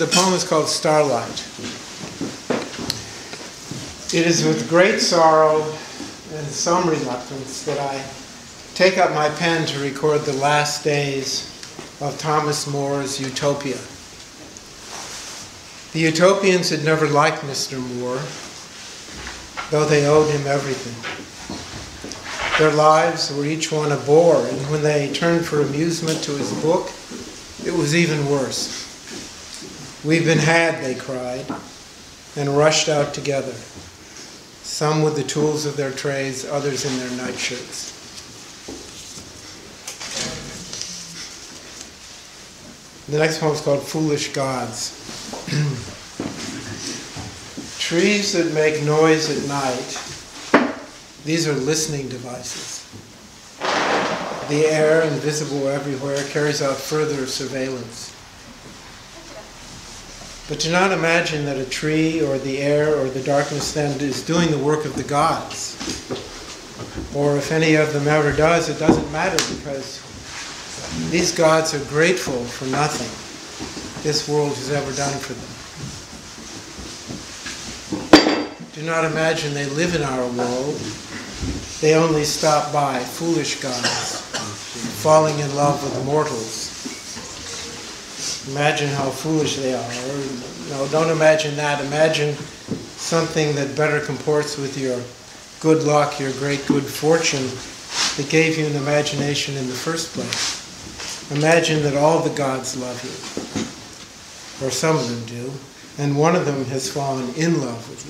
The poem is called Starlight. It is with great sorrow and some reluctance that I take up my pen to record the last days of Thomas More's Utopia. The Utopians had never liked Mr. Moore, though they owed him everything. Their lives were each one a bore, and when they turned for amusement to his book, it was even worse. "We've been had," they cried, and rushed out together, some with the tools of their trades, others in their nightshirts. The next poem is called Foolish Gods. Trees that make noise at night, these are listening devices. The air, invisible everywhere, carries out further surveillance. But do not imagine that a tree or the air or the darkness then is doing the work of the gods. Or if any of them ever does, it doesn't matter, because these gods are grateful for nothing this world has ever done for them. Do not imagine they live in our world. They only stop by, foolish gods, falling in love with mortals. Imagine how foolish they are. No, don't imagine that. Imagine something that better comports with your good luck, your great good fortune that gave you an imagination in the first place. Imagine that all the gods love you, or some of them do, and one of them has fallen in love with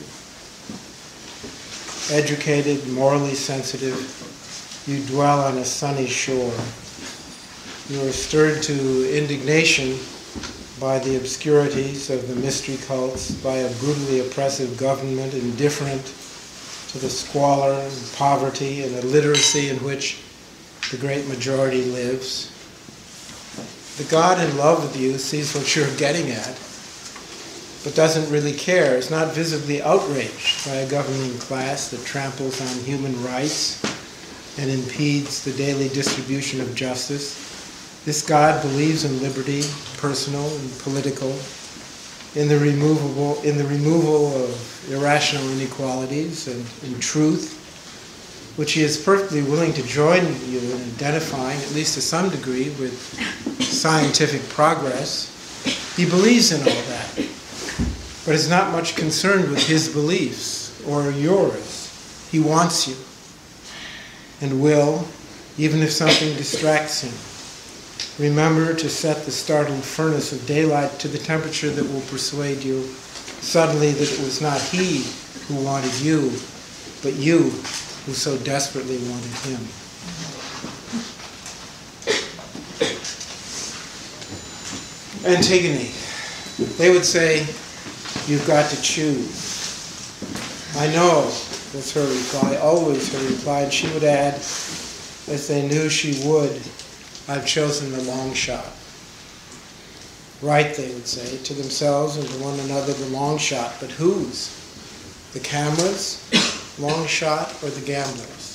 you. Educated, morally sensitive, you dwell on a sunny shore. You are stirred to indignation by the obscurities of the mystery cults, by a brutally oppressive government indifferent to the squalor and poverty and illiteracy in which the great majority lives. The God in love with you sees what you're getting at, but doesn't really care, is not visibly outraged by a governing class that tramples on human rights and impedes the daily distribution of justice. This God believes in liberty, personal and political, in the removal of irrational inequalities, and in truth, which he is perfectly willing to join you in identifying, at least to some degree, with scientific progress. He believes in all that, but is not much concerned with his beliefs or yours. He wants you, and will, even if something distracts him. Remember to set the startled furnace of daylight to the temperature that will persuade you suddenly that it was not he who wanted you, but you who so desperately wanted him. Antigone. They would say, "You've got to choose." "I know," was her reply, always her reply, and she would add, as they knew she would, "I've chosen the long shot." Right, they would say, to themselves and to one another, the long shot, but whose? The camera's long shot or the gambler's?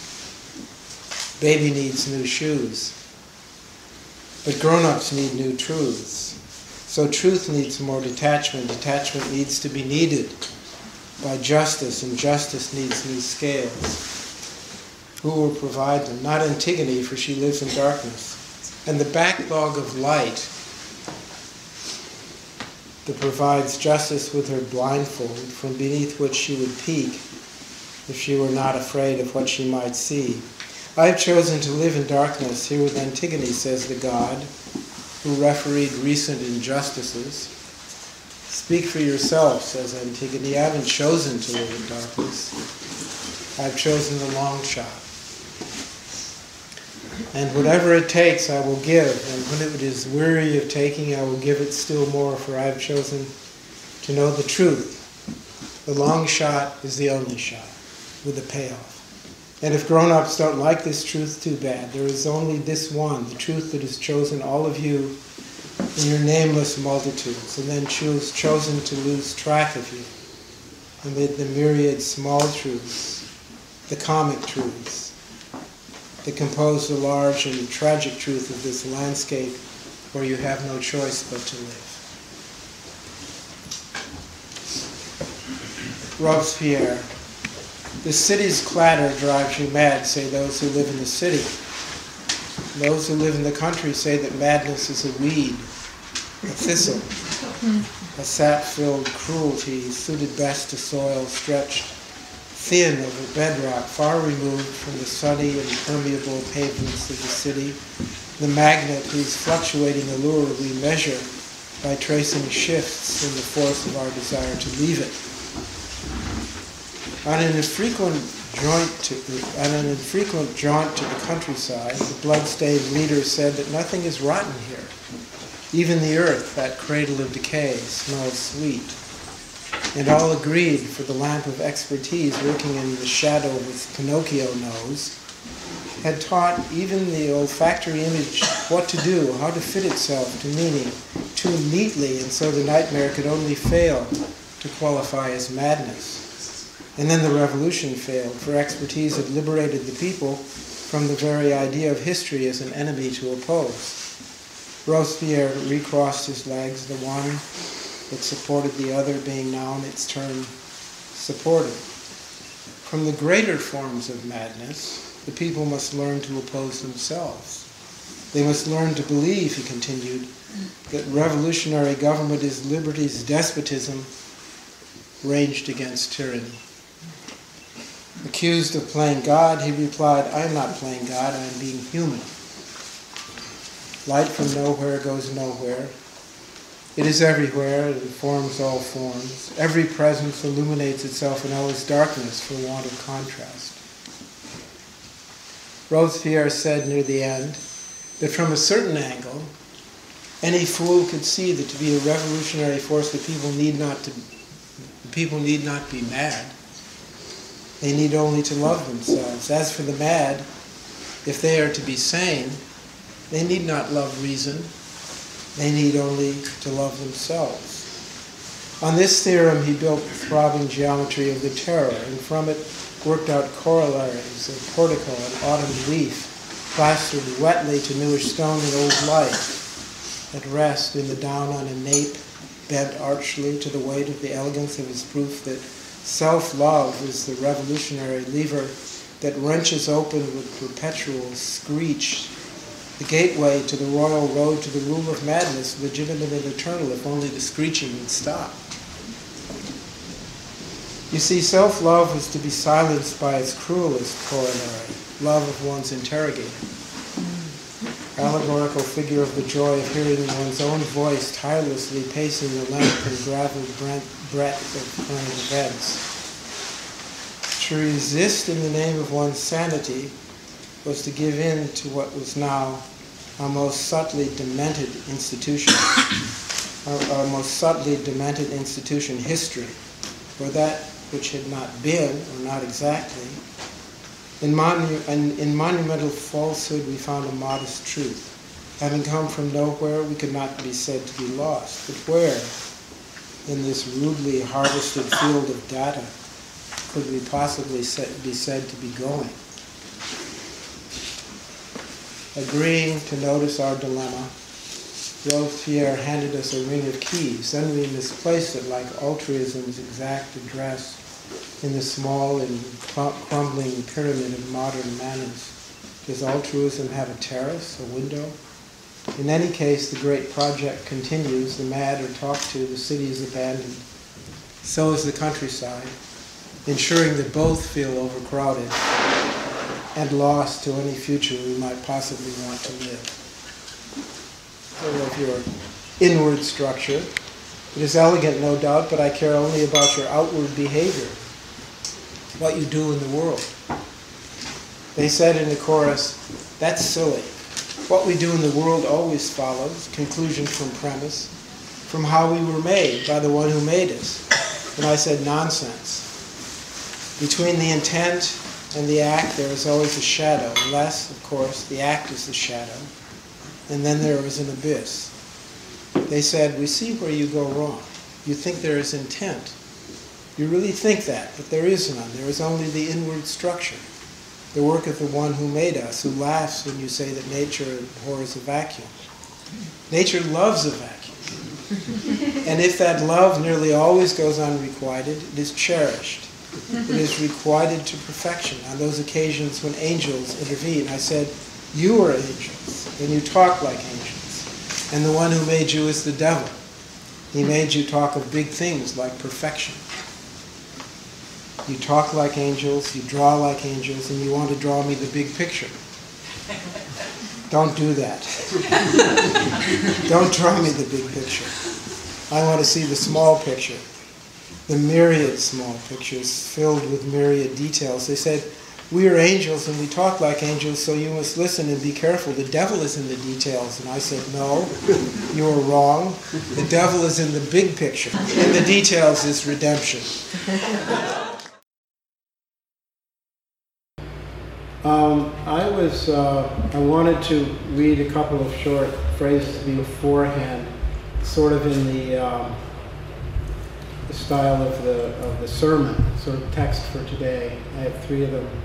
Baby needs new shoes, but grown-ups need new truths. So truth needs more detachment. Detachment needs to be needed by justice, and justice needs new scales. Who will provide them? Not Antigone, for she lives in darkness. And the backlog of light that provides justice with her blindfold, from beneath which she would peek if she were not afraid of what she might see. "I have chosen to live in darkness here with Antigone," says the God who refereed recent injustices. "Speak for yourself," says Antigone. "I haven't chosen to live in darkness. I've chosen the long shot. And whatever it takes, I will give. And when it is weary of taking, I will give it still more, for I have chosen to know the truth. The long shot is the only shot, with a payoff. And if grown-ups don't like this truth, too bad. There is only this one, the truth that has chosen all of you in your nameless multitudes, and then chosen to lose track of you amid the myriad small truths, the comic truths, that compose the large and tragic truth of this landscape where you have no choice but to live." Robespierre. The city's clatter drives you mad, say those who live in the city. Those who live in the country say that madness is a weed, a thistle, a sap-filled cruelty suited best to soil stretched thin over bedrock, far removed from the sunny and permeable pavements of the city, the magnet whose fluctuating allure we measure by tracing shifts in the force of our desire to leave it. On an infrequent jaunt to the countryside, the blood-stained leader said that nothing is rotten here. Even the earth, that cradle of decay, smells sweet. And all agreed, for the lamp of expertise working in the shadow with Pinocchio nose had taught even the olfactory image what to do, how to fit itself to meaning too neatly, and so the nightmare could only fail to qualify as madness. And then the revolution failed, for expertise had liberated the people from the very idea of history as an enemy to oppose. Robespierre recrossed his legs, the one that supported the other being now in its turn supported. From the greater forms of madness, the people must learn to oppose themselves. They must learn to believe, he continued, that revolutionary government is liberty's despotism raged against tyranny. Accused of playing God, he replied, I am not playing God, I am being human. Light from nowhere goes nowhere. It is everywhere, it informs all forms. Every presence illuminates itself in all its darkness for want of contrast. Robespierre said near the end that from a certain angle, any fool could see that to be a revolutionary force, the people need not be mad. They need only to love themselves. As for the mad, if they are to be sane, they need not love reason. They need only to love themselves. On this theorem, he built the throbbing geometry of the terror, and from it worked out corollaries of portico and autumn leaf, plastered wetly to newish stone and old light, at rest in the down on a nape, bent archly to the weight of the elegance of his proof that self-love is the revolutionary lever that wrenches open with perpetual screech the gateway to the royal road to the rule of madness, legitimate and eternal, if only the screeching would stop. You see, self-love is to be silenced by its cruelest corollary, love of one's interrogator. Allegorical figure of the joy of hearing one's own voice tirelessly pacing the length and graveled breadth of current events. To resist in the name of one's sanity was to give in to what was now our most subtly demented institution, history, or that which had not been, or not exactly. In monumental falsehood we found a modest truth. Having come from nowhere, we could not be said to be lost. But where, in this rudely harvested field of data, could we possibly be said to be going? Agreeing to notice our dilemma, Robespierre handed us a ring of keys. Then we misplaced it like altruism's exact address in the small and crumbling pyramid of modern manners. Does altruism have a terrace, a window? In any case, the great project continues. The mad are talked to, the city is abandoned. So is the countryside, ensuring that both feel overcrowded and lost to any future we might possibly want to live. So of your inward structure, it is elegant, no doubt, but I care only about your outward behavior, what you do in the world. They said in the chorus, that's silly. What we do in the world always follows, conclusion from premise, from how we were made by the one who made us. And I said, nonsense. Between the intent and the act, there is always a shadow, unless, of course, the act is the shadow. And then there is an abyss. They said, we see where you go wrong. You think there is intent. You really think that, but there is none. There is only the inward structure, the work of the one who made us, who laughs when you say that nature abhors a vacuum. Nature loves a vacuum. And if that love nearly always goes unrequited, it is cherished. It is requited to perfection. On those occasions when angels intervene, I said, you are angels, and you talk like angels. And the one who made you is the devil. He made you talk of big things like perfection. You talk like angels, you draw like angels, and you want to draw me the big picture. Don't do that. Don't draw me the big picture. I want to see the small picture, the myriad small pictures filled with myriad details. They said, we are angels and we talk like angels, so you must listen and be careful. The devil is in the details. And I said, no, you are wrong. The devil is in the big picture. And the details is redemption. I wanted to read a couple of short phrases beforehand, sort of in the style of the sermon, sort of text for today. I have 3 of them.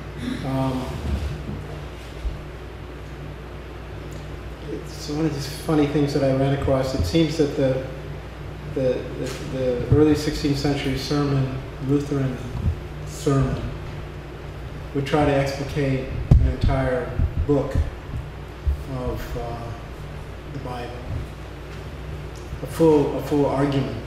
It's one of these funny things that I ran across. It seems that the early 16th century Lutheran sermon, would try to explicate an entire book of the Bible, a full argument,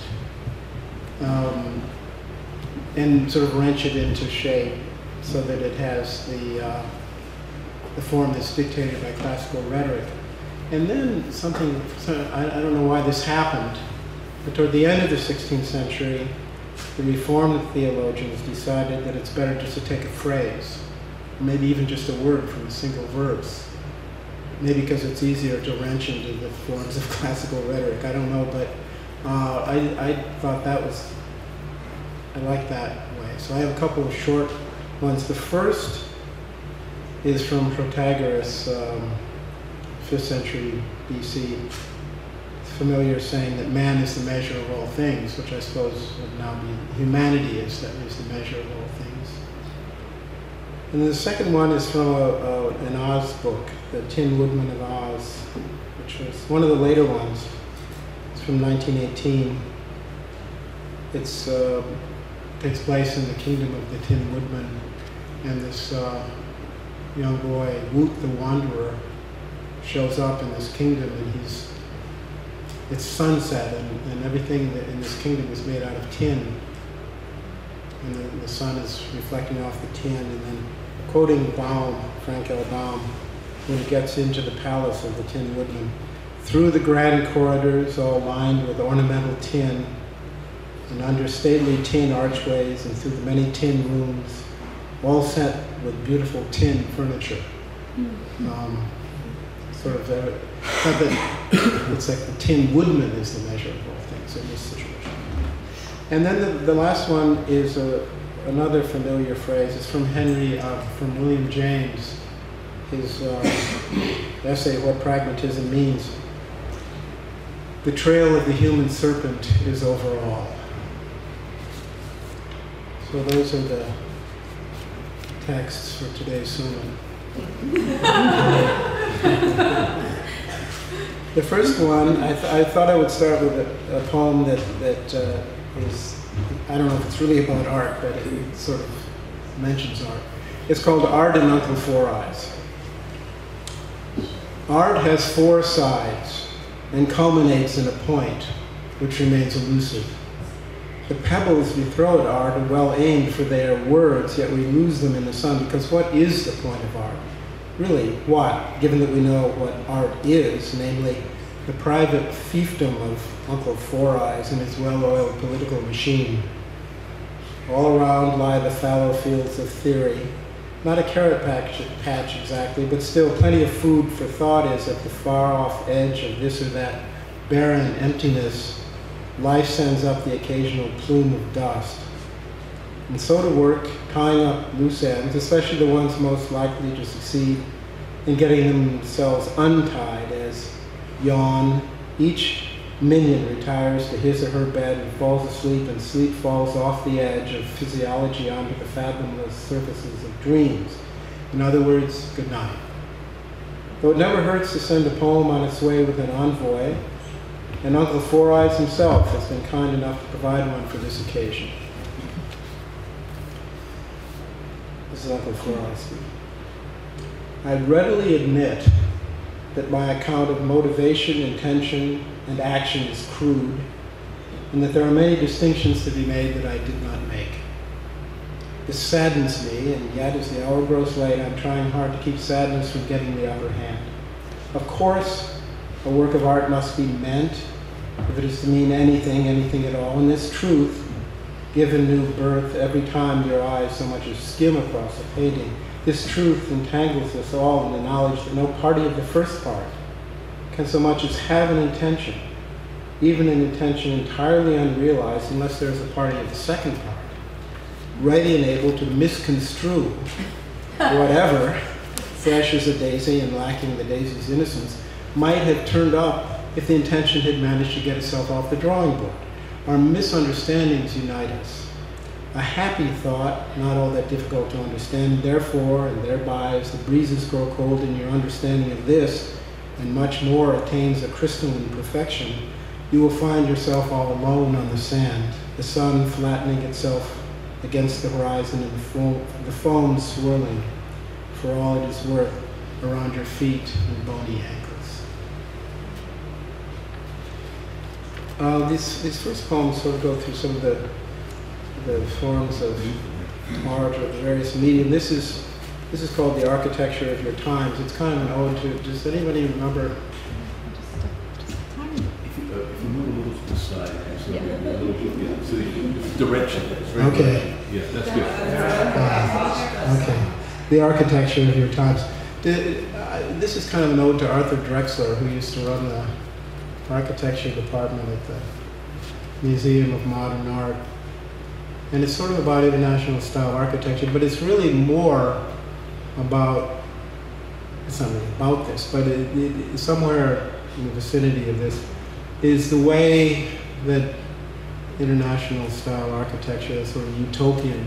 and sort of wrench it into shape so that it has the form that's dictated by classical rhetoric. And then I don't know why this happened, but toward the end of the 16th century, the Reformed theologians decided that it's better just to take a phrase, maybe even just a word from a single verse, maybe because it's easier to wrench into the forms of classical rhetoric. I don't know, but I thought I like that way. So I have a couple of short ones. The first is from Protagoras, 5th century BC. Familiar saying that man is the measure of all things, which I suppose would now be humanity is the measure of all things. And then the second one is from an Oz book, The Tin Woodman of Oz, which was one of the later ones. It's from 1918. It takes place in the kingdom of the Tin Woodman, and this young boy, Woot the Wanderer, shows up in this kingdom, and it's sunset, and everything in this kingdom is made out of tin. And the sun is reflecting off the tin. And then, quoting Frank L. Baum, when he gets into the palace of the Tin Woodman, through the grand corridors all lined with ornamental tin, and under stately tin archways, and through the many tin rooms, all set with beautiful tin furniture. It's like the Tin Woodman is the measure of all things in this situation. And then the last one is another familiar phrase. It's from William James, his essay, What Pragmatism Means. The trail of the human serpent is over all. So those are the texts for today's sermon. The first one, I thought I would start with a poem that is, I don't know if it's really about art, but it sort of mentions art. It's called Art and Uncle Four Eyes. Art has 4 sides and culminates in a point which remains elusive. The pebbles we throw at art are well aimed, for they are words, yet we lose them in the sun, because what is the point of art? Really, what, given that we know what art is, namely the private fiefdom of Uncle Four Eyes and his well-oiled political machine. All around lie the fallow fields of theory. Not a carrot patch exactly, but still plenty of food for thought is at the far-off edge of this or that barren emptiness. Life sends up the occasional plume of dust. And so to work, tying up loose ends, especially the ones most likely to succeed in getting themselves untied, as yawn, each minion retires to his or her bed and falls asleep, and sleep falls off the edge of physiology onto the fathomless surfaces of dreams. In other words, good night. Though it never hurts to send a poem on its way with an envoy, and Uncle Four Eyes himself has been kind enough to provide one for this occasion. This is Uncle Four Eyes. I readily admit that my account of motivation, intention, and action is crude, and that there are many distinctions to be made that I did not make. This saddens me, and yet as the hour grows late, I'm trying hard to keep sadness from getting the upper hand. Of course, a work of art must be meant, if it is to mean anything, anything at all, and this truth, given new birth every time your eyes so much as skim across a painting, this truth entangles us all in the knowledge that no party of the first part can so much as have an intention, even an intention entirely unrealized, unless there is a party of the second part, ready and able to misconstrue whatever, fresh as a daisy and lacking the daisy's innocence, might have turned up if the intention had managed to get itself off the drawing board. Our misunderstandings unite us. A happy thought, not all that difficult to understand, therefore and thereby, as the breezes grow cold in your understanding of this, and much more attains a crystalline perfection, you will find yourself all alone on the sand, the sun flattening itself against the horizon and the foam swirling, for all it is worth, around your feet and bony ankles. These first poems sort of go through some of the forms of art or the various medium. This is called The Architecture of Your Times. It's kind of an ode to, does anybody remember? If you move a little to the side, so the direction. Okay. Yeah, that's good. Okay. The Architecture of Your Times. This is kind of an ode to Arthur Drexler, who used to run the architecture department at the Museum of Modern Art. And it's sort of about international style architecture, but it's really more about, it's not really about this, but somewhere in the vicinity of this is the way that international style architecture, a sort of utopian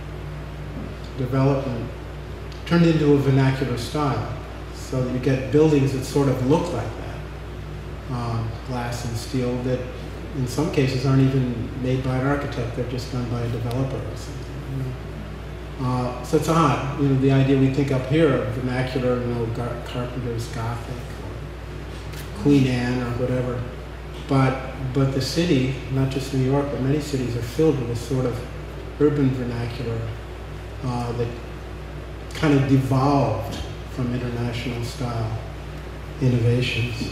development, turned into a vernacular style. So that you get buildings that sort of look like that, glass and steel, that in some cases aren't even made by an architect, they're just done by a developer or something. So it's odd, the idea we think up here of vernacular, Carpenter's Gothic or Queen Anne or whatever. But the city, not just New York, but many cities are filled with this sort of urban vernacular that kind of devolved from international style innovations.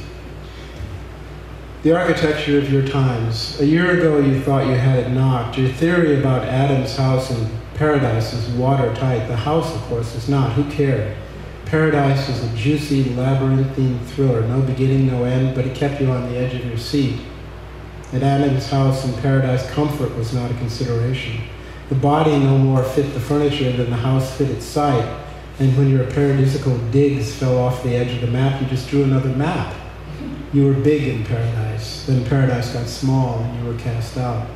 The Architecture of Your Times. A year ago you thought you had it knocked. Your theory about Adam's house in paradise is watertight. The house, of course, is not. Who cared? Paradise was a juicy, labyrinthine thriller. No beginning, no end, but it kept you on the edge of your seat. At Adam's house in paradise, comfort was not a consideration. The body no more fit the furniture than the house fit its site. And when your paradisical digs fell off the edge of the map, you just drew another map. You were big in paradise, then paradise got small and you were cast out.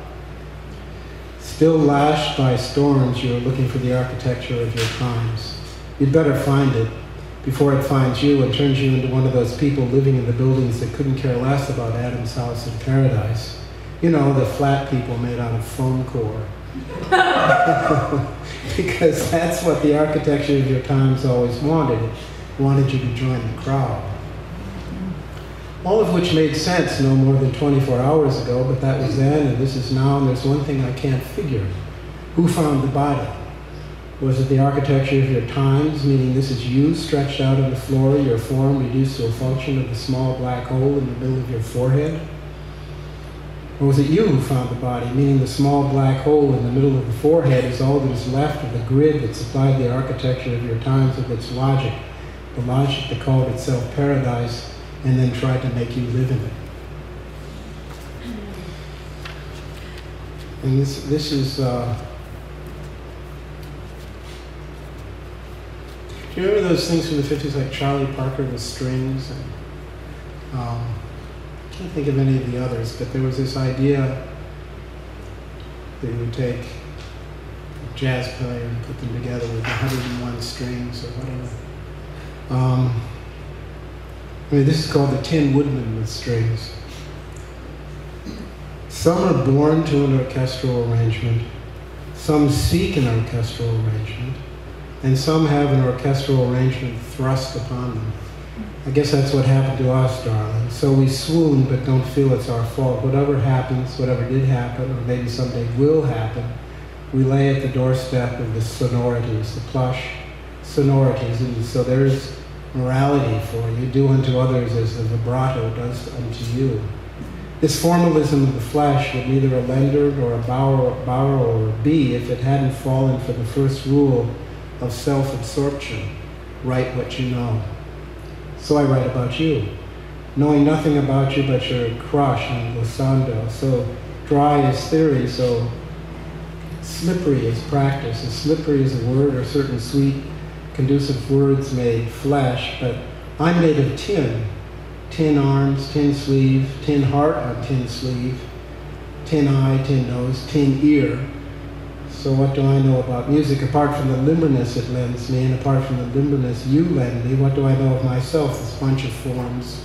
Still lashed by storms, you were looking for the architecture of your times. You'd better find it before it finds you and turns you into one of those people living in the buildings that couldn't care less about Adam's house in paradise. The flat people made out of foam core. Because that's what the architecture of your times always wanted. It wanted you to join the crowd. All of which made sense no more than 24 hours ago, but that was then and this is now, and there's one thing I can't figure. Who found the body? Was it the architecture of your times, meaning this is you stretched out on the floor, your form reduced to a function of the small black hole in the middle of your forehead? Or was it you who found the body, meaning the small black hole in the middle of the forehead is all that is left of the grid that supplied the architecture of your times with its logic, the logic that called itself paradise, and then tried to make you live in it. And this is, do you remember those things from the 50s like Charlie Parker with strings? And, I can't think of any of the others, but there was this idea that you would take a jazz player and put them together with 101 strings or whatever. This is called the Tin Woodman with strings. Some are born to an orchestral arrangement, some seek an orchestral arrangement, and some have an orchestral arrangement thrust upon them. I guess that's what happened to us, darling. So we swoon but don't feel it's our fault. Whatever happens, whatever did happen, or maybe someday will happen, we lay at the doorstep of the sonorities, the plush sonorities, and so there's morality for you. Do unto others as the vibrato does unto you. This formalism of the flesh would neither a lender nor a borrower be if it hadn't fallen for the first rule of self-absorption. Write what you know. So I write about you, knowing nothing about you but your crush on glissando, so dry as theory, so slippery as practice, as slippery as a word or certain sweet, conducive words made flesh, but I'm made of tin. Tin arms, tin sleeve, tin heart on tin sleeve, tin eye, tin nose, tin ear. So what do I know about music apart from the limberness it lends me, and apart from the limberness you lend me? What do I know of myself? This bunch of forms,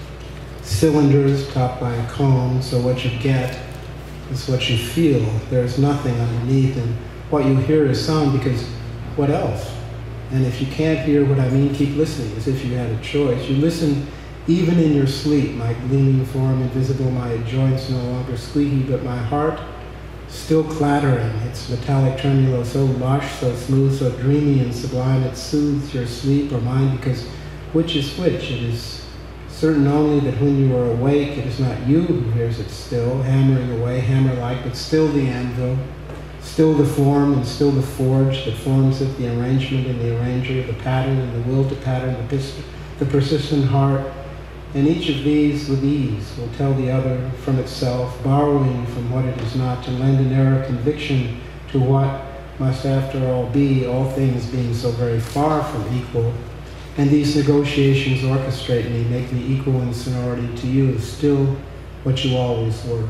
cylinders topped by a cone, so what you get is what you feel. There's nothing underneath, and what you hear is sound, because what else? And if you can't hear what I mean, keep listening, as if you had a choice. You listen even in your sleep, my gleaming form invisible, my joints no longer squeaky, but my heart still clattering, its metallic tremulo so lush, so smooth, so dreamy and sublime, it soothes your sleep or mind, because which is which? It is certain only that when you are awake, it is not you who hears it still, hammering away, hammer-like, but still the anvil, still the form and still the forge that forms it, the arrangement and the arranger, the pattern and the will to pattern, the persistent heart. And each of these with ease will tell the other from itself, borrowing from what it is not, to lend an air of conviction to what must after all be, all things being so very far from equal. And these negotiations orchestrate me, make me equal in sonority to you, still what you always were.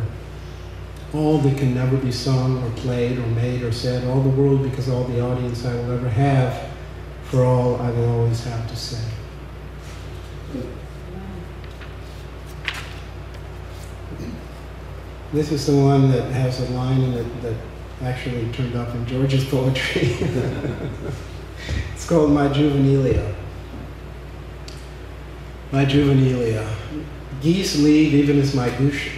All that can never be sung or played or made or said, all the world because all the audience I will ever have, for all I will always have to say. This is the one that has a line in it that actually turned up in George's poetry. It's called My Juvenilia. My Juvenilia. Geese leave even as my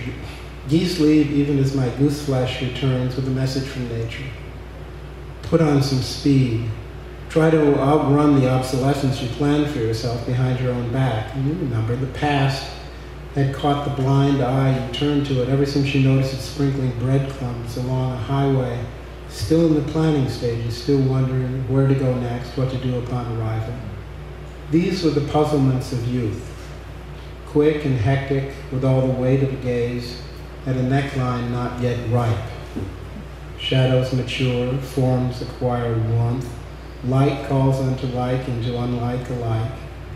goose flesh returns with a message from nature. Put on some speed. Try to outrun the obsolescence you planned for yourself behind your own back. You remember the past had caught the blind eye you turned to it ever since you noticed it sprinkling breadcrumbs along a highway, still in the planning stages, still wondering where to go next, what to do upon arrival. These were the puzzlements of youth, quick and hectic with all the weight of a gaze at a neckline not yet ripe. Shadows mature, forms acquire warmth, like calls unto like into unlike alike.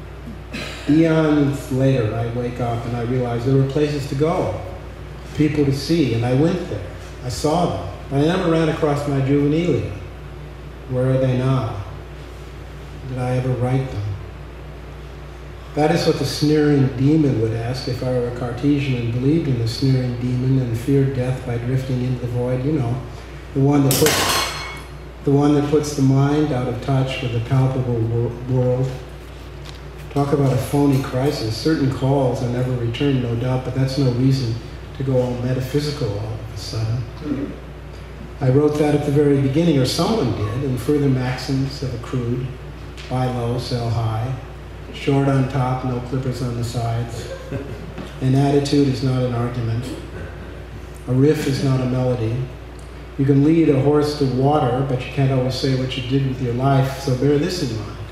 Eons later, I wake up and I realize there were places to go, people to see, and I went there. I saw them, but I never ran across my juvenilia. Where are they now? Did I ever write them? That is what the sneering demon would ask if I were a Cartesian and believed in the sneering demon and feared death by drifting into the void. You know, the one that puts the mind out of touch with the palpable world. Talk about a phony crisis. Certain calls are never returned, no doubt, but that's no reason to go all metaphysical all of a sudden. I wrote that at the very beginning, or someone did, and further maxims have accrued. Buy low, sell high. Short on top, no clippers on the sides. An attitude is not an argument. A riff is not a melody. You can lead a horse to water, but you can't always say what you did with your life, so bear this in mind.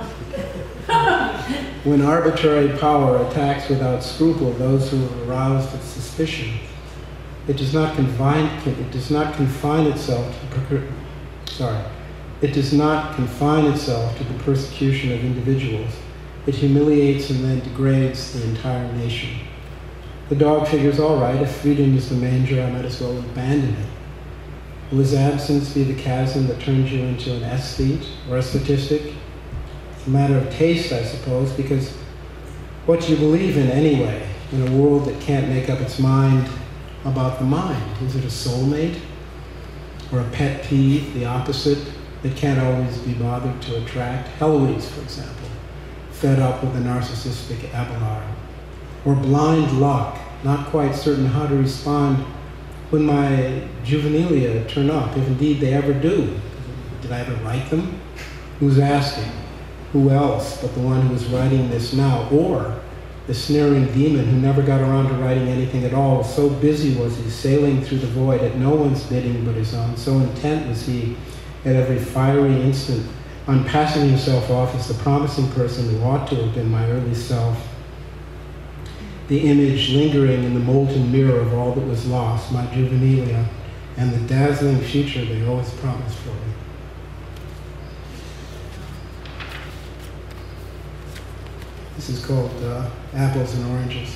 When arbitrary power attacks without scruple those who have aroused its suspicion, it does not confine itself to the persecution of individuals. It humiliates and then degrades the entire nation. The dog figures all right. If freedom is the manger, I might as well abandon it. Will his absence be the chasm that turns you into an aesthete or a statistic? It's a matter of taste, I suppose, because what you believe in anyway, in a world that can't make up its mind about the mind? Is it a soulmate? Or a pet peeve, the opposite, that can't always be bothered to attract? Heloise, for example, fed up with a narcissistic Abelard. Or blind luck, not quite certain how to respond when my juvenilia turn up, if indeed they ever do. Did I ever write them? Who's asking? Who else but the one who is writing this now? Or the sneering demon who never got around to writing anything at all. So busy was he sailing through the void at no one's bidding but his own. So intent was he at every fiery instant on passing himself off as the promising person who ought to have been my early self. The image lingering in the molten mirror of all that was lost, my juvenilia, and the dazzling future they always promised for me. This is called Apples and Oranges.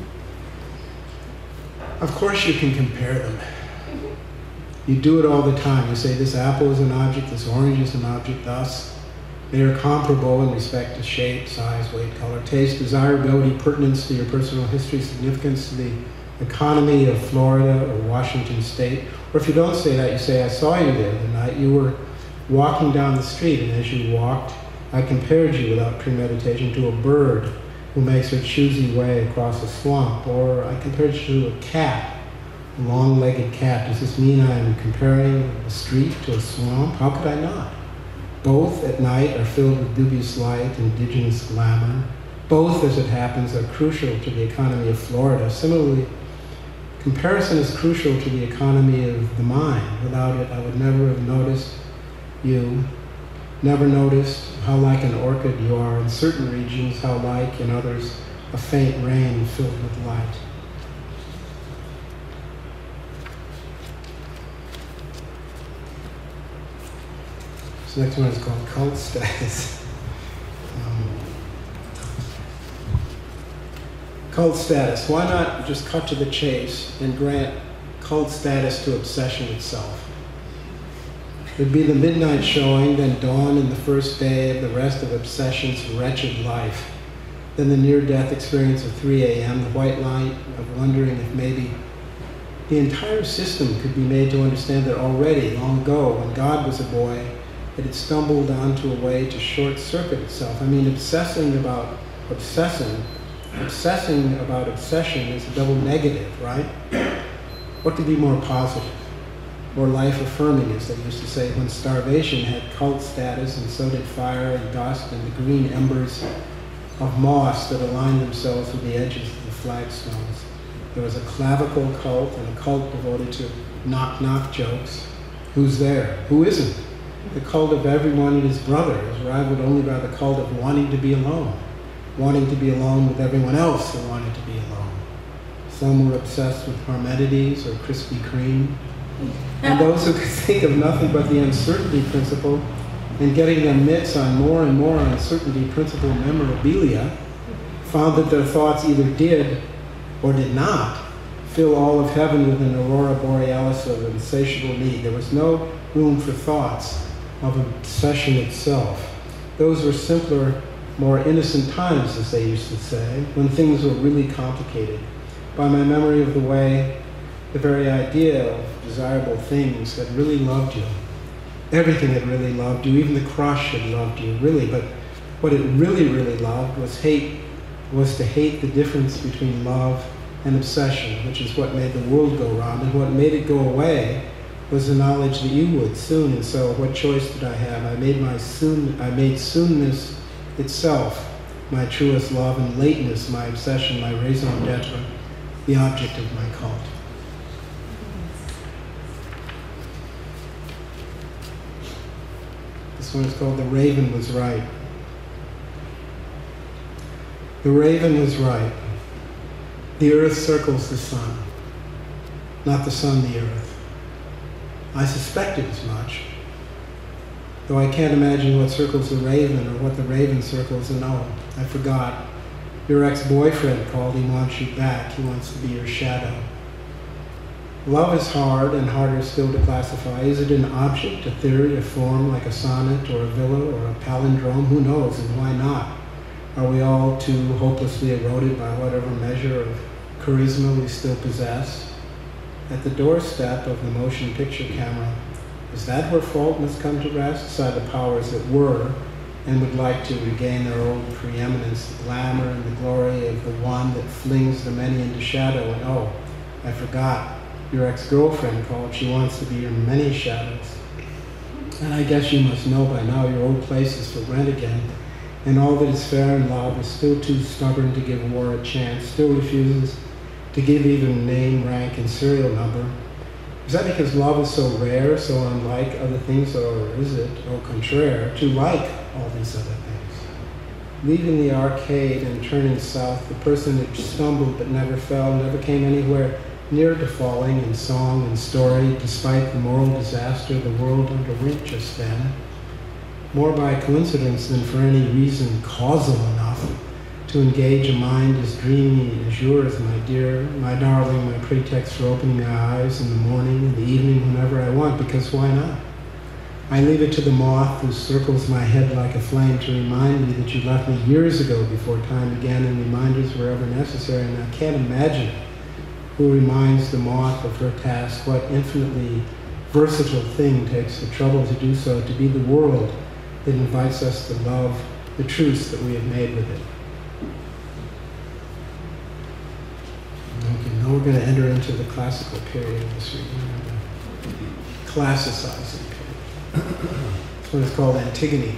Of course you can compare them. You do it all the time. You say this apple is an object, this orange is an object, thus. They are comparable in respect to shape, size, weight, color, taste, desirability, pertinence to your personal history, significance to the economy of Florida or Washington State. Or if you don't say that, you say, I saw you there the night you were walking down the street, and as you walked, I compared you without premeditation to a bird who makes her choosy way across a swamp. Or I compared you to a cat, a long-legged cat. Does this mean I am comparing a street to a swamp? How could I not? Both at night are filled with dubious light, indigenous glamour. Both, as it happens, are crucial to the economy of Florida. Similarly, comparison is crucial to the economy of the mind. Without it, I would never have noticed you, never noticed how like an orchid you are in certain regions, how like in others a faint rain filled with light. This next one is called cult status. Cult status. Why not just cut to the chase and grant cult status to obsession itself? It would be the midnight showing, then dawn and the first day of the rest of obsession's wretched life. Then the near-death experience of 3 a.m., the white light of wondering if maybe the entire system could be made to understand that already, long ago, when God was a boy, it had stumbled onto a way to short-circuit itself. I mean, obsessing about obsession is a double negative, right? What could be more positive? Or life-affirming, as they used to say, when starvation had cult status, and so did fire and dust and the green embers of moss that aligned themselves with the edges of the flagstones. There was a clavicle cult and a cult devoted to knock-knock jokes. Who's there? Who isn't? The cult of everyone and his brother is rivaled only by the cult of wanting to be alone with everyone else who wanted to be alone. Some were obsessed with Parmenides or Krispy Kreme. And those who could think of nothing but the uncertainty principle and getting their mitts on more and more uncertainty principle memorabilia found that their thoughts either did or did not fill all of heaven with an aurora borealis of insatiable need. There was no room for thoughts of obsession itself. Those were simpler, more innocent times, as they used to say, when things were really complicated. By my memory of the way the very idea of desirable things had really loved you. Everything had really loved you, even the crush had loved you, really. But what it really, really loved was to hate the difference between love and obsession, which is what made the world go round. And what made it go away was the knowledge that you would soon. And so what choice did I have? I made soonness itself my truest love, and lateness my obsession, my raison d'etre, the object of my cult. This one is called The Raven Was Right. The raven was right. The earth circles the sun, not the sun the earth. I suspected as much, though I can't imagine what circles the raven or what the raven circles the no. I forgot. Your ex-boyfriend called. He wants you back. He wants to be your shadow. Love is hard, and harder still to classify. Is it an object, a theory, a form, like a sonnet or a villa or a palindrome? Who knows, and why not? Are we all too hopelessly eroded by whatever measure of charisma we still possess? at the doorstep of the motion picture camera, is that where fault must come to rest? Beside the powers that were and would like to regain their old preeminence, the glamour and the glory of the one that flings the many into shadow. And oh, I forgot, your ex-girlfriend called. She wants to be your many shadows. And I guess you must know by now your old place is for rent again, and all that is fair in love is still too stubborn to give war a chance, still refuses to give even name, rank, and serial number. Is that because love is so rare, so unlike other things, or is it, au contraire, to like all these other things? Leaving the arcade and turning south, the person that stumbled but never fell, never came anywhere near to falling in song and story, despite the moral disaster the world underwent just then, more by coincidence than for any reason causal enough to engage a mind as dreamy as yours, my dear, my darling, my pretext for opening my eyes in the morning, in the evening, whenever I want, because why not? I leave it to the moth who circles my head like a flame to remind me that you left me years ago before time began and reminders were ever necessary, and I can't imagine who reminds the moth of her task, what infinitely versatile thing takes the trouble to do so, to be the world that invites us to love the truths that we have made with it. Okay, now we're going to enter into the classical period of this reading, the classicizing period. This one is called Antigone.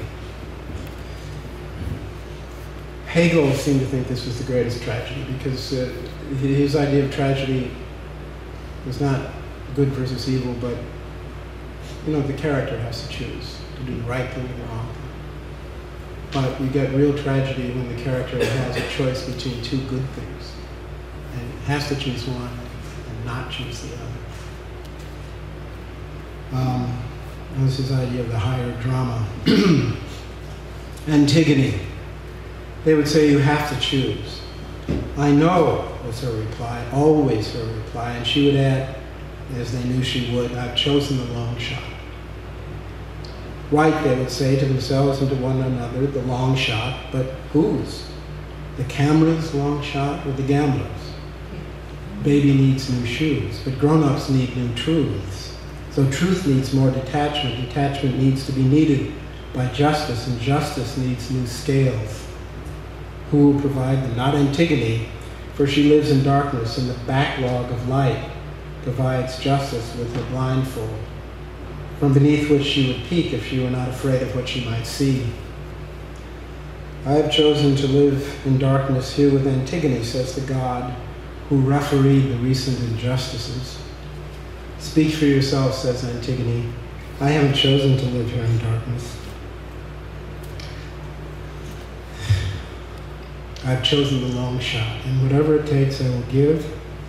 Hegel seemed to think this was the greatest tragedy because his idea of tragedy was not good versus evil, but the character has to choose to do the right thing or the wrong thing. But you get real tragedy when the character has a choice between two good things and has to choose one and not choose the other. That was his idea of the higher drama. Antigone. They would say, you have to choose. I know, was her reply, always her reply, and she would add, as they knew she would, I've chosen the long shot. Right, they would say to themselves and to one another, the long shot, but whose? The camera's long shot or the gambler's? Baby needs new shoes, but grown-ups need new truths. So truth needs more detachment. Detachment needs to be needed by justice, and justice needs new scales. Who will provide them? Not Antigone, for she lives in darkness, and the backlog of light provides justice with her blindfold, from beneath which she would peek if she were not afraid of what she might see. I have chosen to live in darkness here with Antigone, says the god who refereed the recent injustices. Speak for yourself, says Antigone. I haven't chosen to live here in darkness. I've chosen the long shot, and whatever it takes I will give.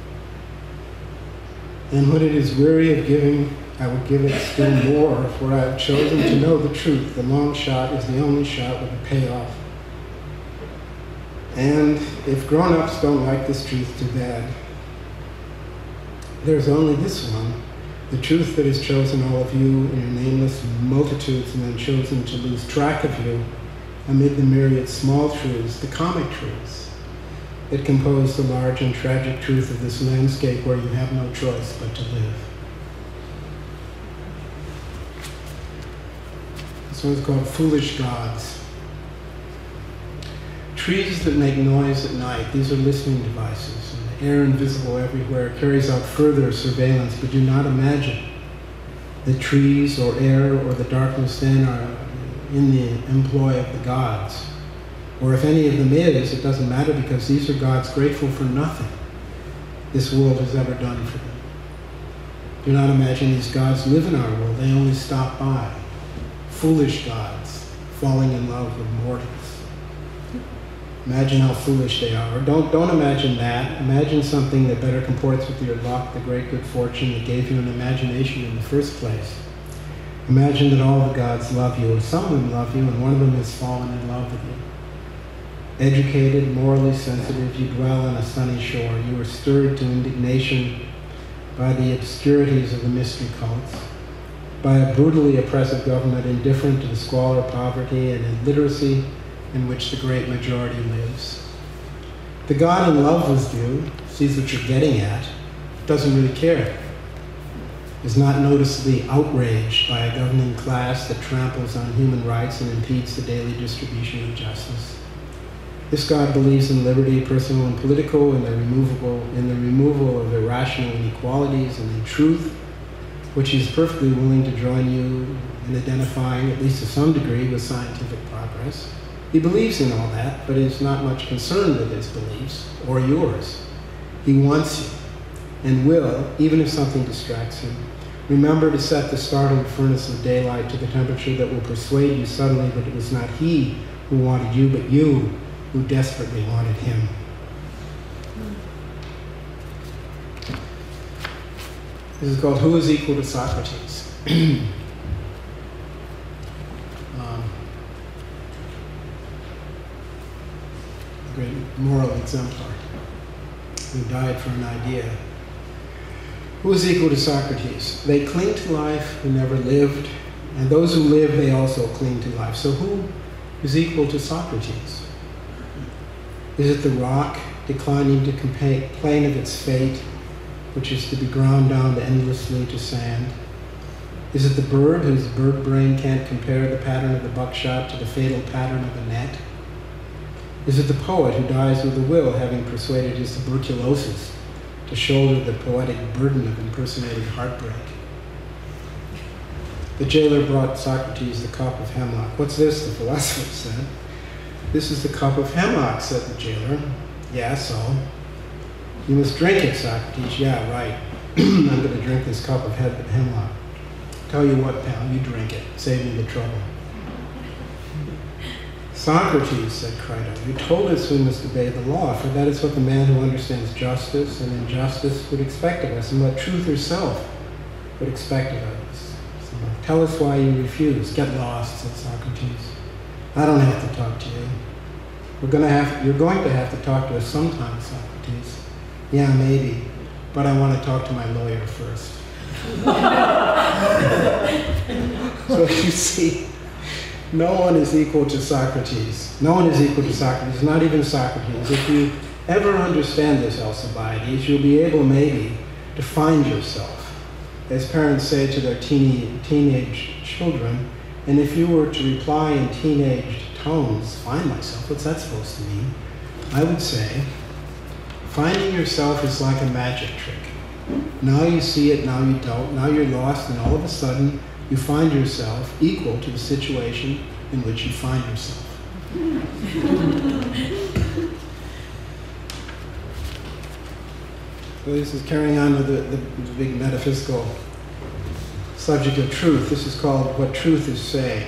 And when it is weary of giving, I will give it still more, for I have chosen to know the truth. The long shot is the only shot with a payoff. And if grown-ups don't like this truth, too bad. There's only this one, the truth that has chosen all of you in your nameless multitudes and then chosen to lose track of you amid the myriad small truths, the comic truths, that compose the large and tragic truth of this landscape where you have no choice but to live. This one's called Foolish Gods. Trees that make noise at night, these are listening devices, and the air invisible everywhere carries out further surveillance, but do not imagine that trees or air or the darkness then are in the employ of the gods. Or if any of them is, it doesn't matter because these are gods grateful for nothing this world has ever done for them. Do not imagine these gods live in our world, they only stop by. Foolish gods falling in love with mortals. Imagine how foolish they are. Or don't imagine that. Imagine something that better comports with your luck, the great good fortune that gave you an imagination in the first place. Imagine that all the gods love you, or some of them love you, and one of them has fallen in love with you. Educated, morally sensitive, you dwell on a sunny shore. You are stirred to indignation by the obscurities of the mystery cults, by a brutally oppressive government indifferent to the squalor, poverty, and illiteracy in which the great majority lives. The God in love with you sees what you're getting at, doesn't really care. is not noticeably outraged by a governing class that tramples on human rights and impedes the daily distribution of justice. This God believes in liberty, personal and political, in the removal of irrational inequalities, and in truth, which he is perfectly willing to join you in identifying, at least to some degree, with scientific progress. He believes in all that, but is not much concerned with his beliefs, or yours. He wants you, and will, even if something distracts him. Remember to set the startled furnace of daylight to the temperature that will persuade you suddenly that it was not he who wanted you, but you who desperately wanted him. This is called Who is Equal to Socrates? Great moral exemplar who died for an idea. Who is equal to Socrates? They cling to life who never lived, and those who live, they also cling to life. So who is equal to Socrates? Is it the rock declining to complain of its fate, which is to be ground down endlessly to sand? Is it the bird whose bird brain can't compare the pattern of the buckshot to the fatal pattern of the net? Is it the poet who dies with a will, having persuaded his tuberculosis to shoulder the poetic burden of impersonating heartbreak? The jailer brought Socrates the cup of hemlock. What's this? The philosopher said. This is the cup of hemlock, said the jailer. Yeah, so? You must drink it, Socrates. Yeah, right. I'm going to drink this cup of hemlock. Tell you what, pal, you drink it. Save me the trouble. Socrates, said Crito, you told us we must obey the law, for that is what the man who understands justice and injustice would expect of us, and what truth herself would expect of us. So, tell us why you refuse. Get lost, said Socrates. I don't have to talk to you. You're going to have to talk to us sometime, Socrates. Yeah, maybe, but I want to talk to my lawyer first. So you see, no one is equal to Socrates. No one is equal to Socrates, not even Socrates. If you ever understand this, Alcibiades, you'll be able maybe to find yourself, as parents say to their teenage children. And if you were to reply in teenage tones, find myself, what's that supposed to mean? I would say, finding yourself is like a magic trick. Now you see it, now you don't, now you're lost, and all of a sudden you find yourself equal to the situation in which you find yourself. So this is carrying on with the big metaphysical subject of truth. This is called What Truth is Saying.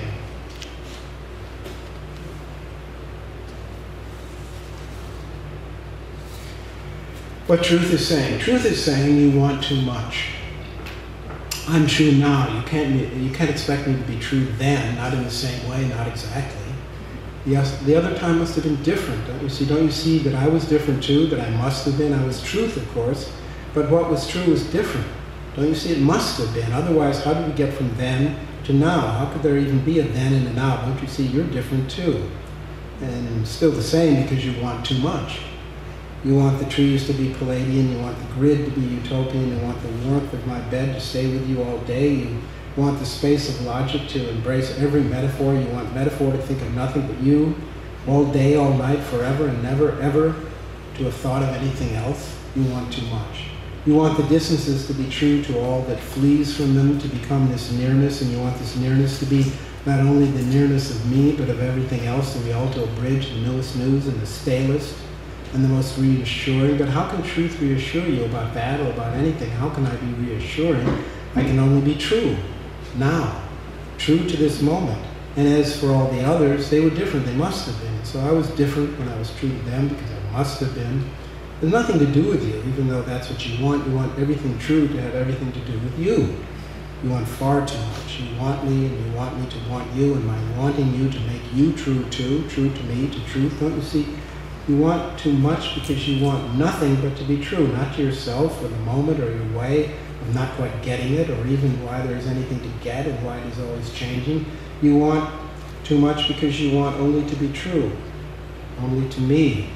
What truth is saying? Truth is saying you want too much. I'm true now. You can't expect me to be true then, not in the same way, not exactly. Yes, the other time must have been different. Don't you see that I was different too, that I must have been? I was truth, of course, but what was true was different. Don't you see? It must have been. Otherwise, how did we get from then to now? How could there even be a then and a now? Don't you see? You're different too. And still the same because you want too much. You want the trees to be Palladian, you want the grid to be utopian, you want the warmth of my bed to stay with you all day, you want the space of logic to embrace every metaphor, you want metaphor to think of nothing but you, all day, all night, forever, and never, ever to have thought of anything else. You want too much. You want the distances to be true to all that flees from them, to become this nearness, and you want this nearness to be not only the nearness of me, but of everything else, the Rialto Bridge, the newest news, and the stalest, and the most reassuring. But how can truth reassure you about that or about anything? How can I be reassuring? I can only be true, now, true to this moment. And as for all the others, they were different, they must have been. So I was different when I was true to them because I must have been. There's nothing to do with you, even though that's what you want. You want everything true to have everything to do with you. You want far too much. You want me and you want me to want you, and my wanting you to make you true too, true to me, to truth. Don't you see? You want too much because you want nothing but to be true, not to yourself or the moment or your way of not quite getting it, or even why there is anything to get and why it is always changing. You want too much because you want only to be true, only to me,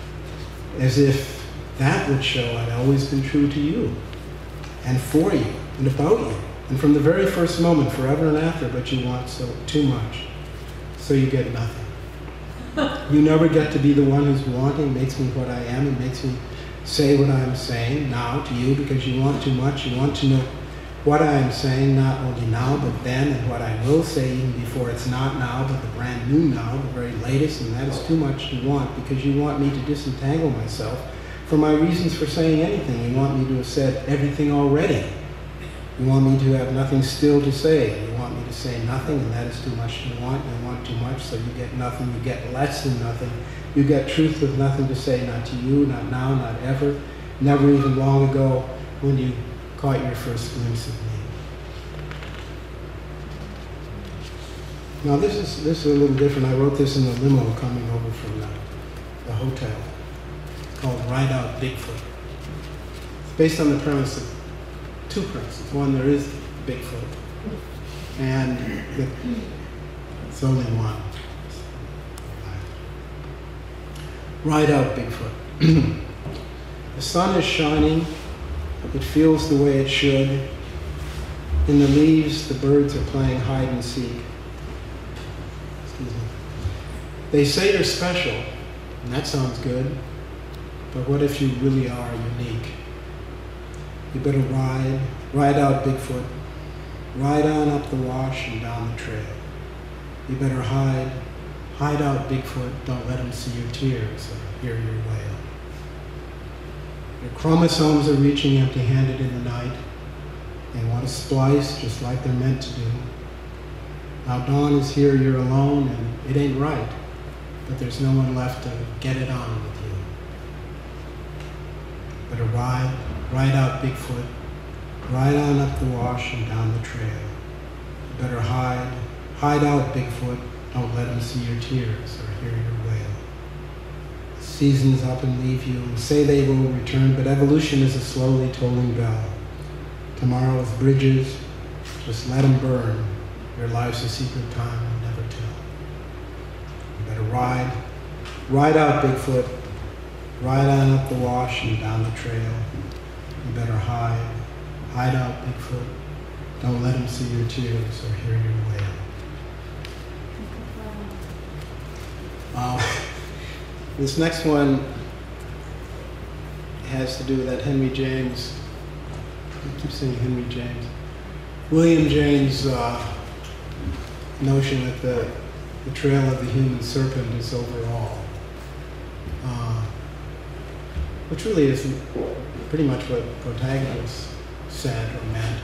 as if that would show I'd always been true to you and for you and about you. And from the very first moment, forever and after, but you want so too much. So you get nothing. You never get to be the one who's wanting, makes me what I am, and makes me say what I'm saying now to you, because you want too much. You want to know what I am saying, not only now, but then, and what I will say even before it's not now, but the brand new now, the very latest, and that is too much to want, because you want me to disentangle myself from my reasons for saying anything. You want me to have said everything already. You want me to have nothing still to say. You want me to say nothing, and that is too much to want. You want too much, so you get nothing. You get less than nothing. You get truth with nothing to say, not to you, not now, not ever, never even long ago when you caught your first glimpse of me. Now this is a little different. I wrote this in the limo coming over from the hotel. It's called Ride Out Bigfoot. It's based on the premise of two premises. One, there is Bigfoot, and it's only one. Ride out Bigfoot. The sun is shining. It feels the way it should. In the leaves, the birds are playing hide and seek. Excuse me. They say you're special, and that sounds good, but what if you really are unique? You better ride out Bigfoot, ride on up the wash and down the trail. You better hide out Bigfoot, don't let him see your tears or hear your wail. Your chromosomes are reaching empty-handed in the night. They want to splice just like they're meant to do. Now dawn is here, you're alone, and it ain't right, but there's no one left to get it on with you. Better ride out Bigfoot, ride on up the wash and down the trail. You better hide out Bigfoot, don't let him see your tears or hear your wail. The seasons up and leave you and say they will return, but evolution is a slowly tolling bell. Tomorrow's bridges, just let them burn. Your life's a secret time will never tell. You better ride out Bigfoot, ride on up the wash and down the trail. You better hide out Bigfoot. Don't let him see your tears or hear your wail. This next one has to do with that Henry James. I keep saying Henry James. William James' notion that the trail of the human serpent is over all. Which really is pretty much what Protagoras said or meant.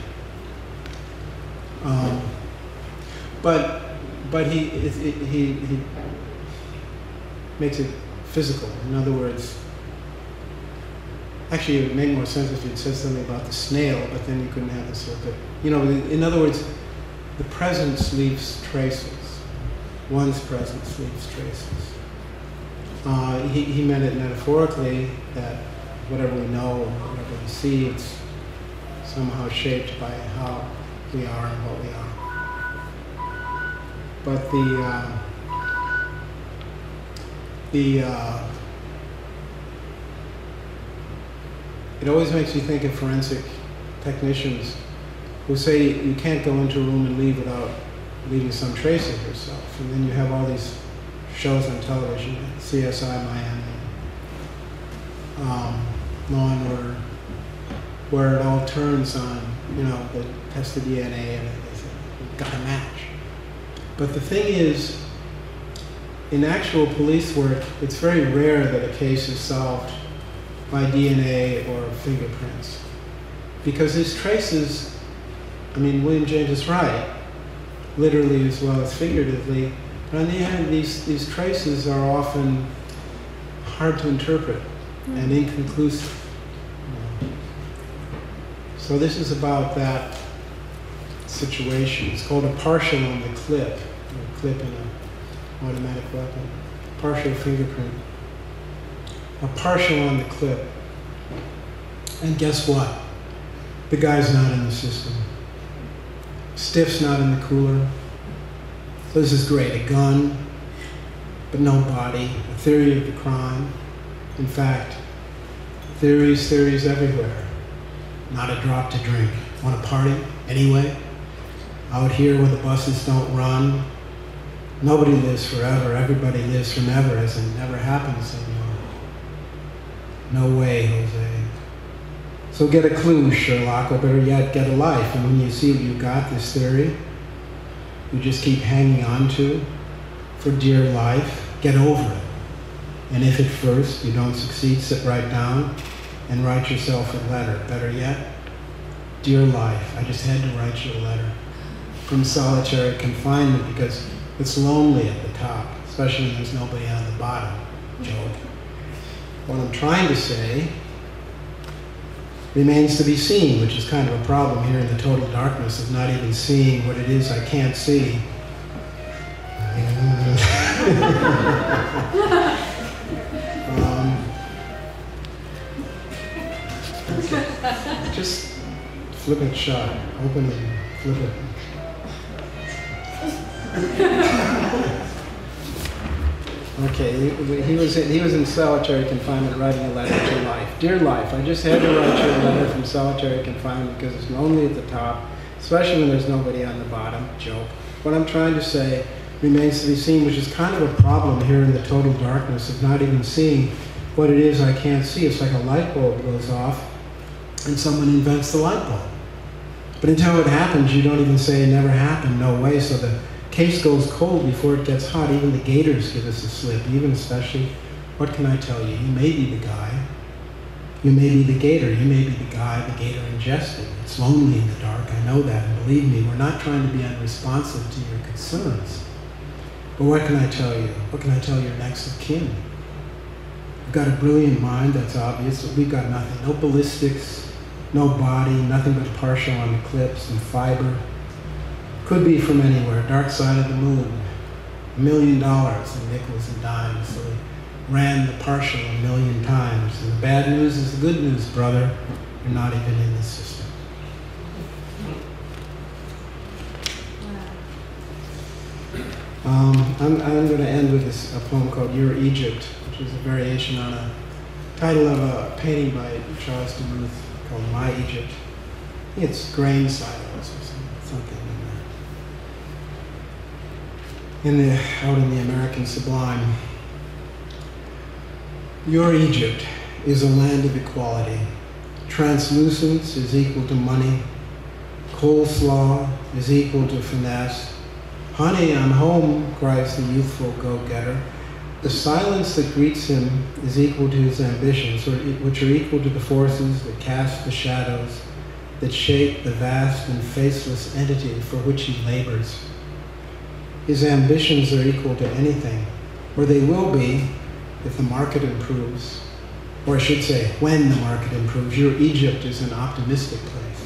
But he makes it physical. In other words, actually it would make more sense if you'd said something about the snail, but then you couldn't have the serpent. You know, in other words, the presence leaves traces. One's presence leaves traces. He meant it metaphorically, that whatever we know or whatever we see, it's somehow shaped by how we are and what we are. But it always makes me think of forensic technicians who say you can't go into a room and leave without leaving some trace of yourself. And then you have all these shows on television, CSI Miami, Law and Order, where it all turns on, you know, the test of DNA and they say, you've got a match. But the thing is, in actual police work, it's very rare that a case is solved by DNA or fingerprints. Because these traces, I mean, William James is right, literally as well as figuratively, but on the end, these traces are often hard to interpret and inconclusive. So this is about that situation. It's called a partial on the clip, a clip in an automatic weapon, partial fingerprint. A partial on the clip. And guess what? The guy's not in the system. Stiff's not in the cooler. So this is great. A gun, but no body. A theory of the crime. In fact, theories everywhere. Not a drop to drink. Want to party anyway? Out here where the buses don't run. Nobody lives forever. Everybody lives for never, as it never happens, senor. No way, Jose. So get a clue, Sherlock, or better yet, get a life. And when you see what you got, this theory, you just keep hanging on to for dear life, get over it. And if at first you don't succeed, sit right down and write yourself a letter. Better yet, dear life, I just had to write you a letter from solitary confinement because it's lonely at the top, especially when there's nobody on the bottom. Joke. What I'm trying to say remains to be seen, which is kind of a problem here in the total darkness of not even seeing what it is I can't see. Just flip it shut, open and flip it. Okay, he was in solitary confinement writing a letter to life. Dear life, I just had to write you a letter from solitary confinement because it's lonely at the top, especially when there's nobody on the bottom. Joke. What I'm trying to say remains to be seen, which is kind of a problem here in the total darkness of not even seeing what it is I can't see. It's like a light bulb goes off and someone invents the light bulb. But until it happens, you don't even say it never happened, no way. So the case goes cold before it gets hot. Even the gators give us a slip, even especially, what can I tell you? You may be the guy. You may be the gator. You may be the guy the gator ingested. It's lonely in the dark, I know that. And believe me, we're not trying to be unresponsive to your concerns. But what can I tell you? What can I tell your next of kin? You've got a brilliant mind, that's obvious, but we've got nothing. No ballistics, no body, nothing but partial on the clips and fiber. Could be from anywhere, dark side of the moon. $1 million in nickels and dimes, so we ran the partial 1,000,000 times. And the bad news is the good news, brother. You're not even in the system. I'm going to end with a poem called Your Egypt, which is a variation on a title of a painting by Charles Demuth called My Egypt. I think it's Grain Silos or something out in the American Sublime. Your Egypt is a land of equality. Translucence is equal to money. Coleslaw is equal to finesse. Honey, I'm home, cries the youthful go-getter. The silence that greets him is equal to his ambitions, which are equal to the forces that cast the shadows, that shape the vast and faceless entity for which he labors. His ambitions are equal to anything, or they will be if the market improves. Or I should say, when the market improves. Your Egypt is an optimistic place.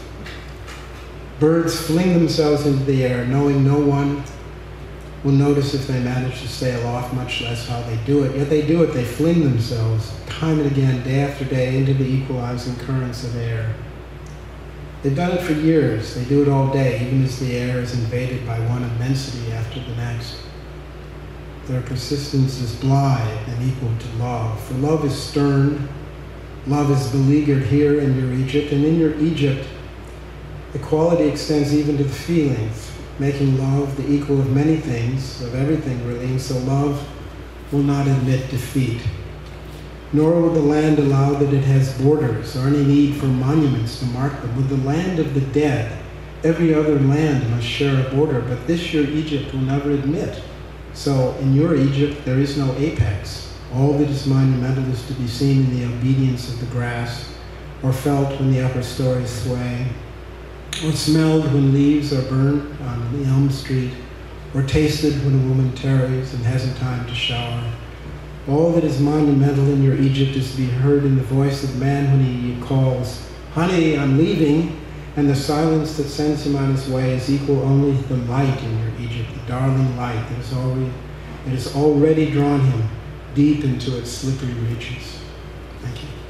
Birds fling themselves into the air, knowing no one will notice if they manage to stay aloft, much less how they do it. Yet they do it, they fling themselves, time and again, day after day, into the equalizing currents of air. They've done it for years. They do it all day, even as the air is invaded by one immensity after the next. Their persistence is blithe and equal to love. For love is stern, love is beleaguered here in your Egypt, and in your Egypt, equality extends even to the feelings, making love the equal of many things, of everything really, and so love will not admit defeat. Nor will the land allow that it has borders or any need for monuments to mark them. With the land of the dead, every other land must share a border, but this your Egypt will never admit. So in your Egypt, there is no apex. All that is monumental is to be seen in the obedience of the grass, or felt when the upper stories sway, or smelled when leaves are burnt on Elm Street, or tasted when a woman tarries and hasn't time to shower. All that is monumental in your Egypt is to be heard in the voice of man when he calls, "Honey, I'm leaving," and the silence that sends him on his way is equal only to the light in your Egypt, the darling light that has already drawn him deep into its slippery reaches. Thank you.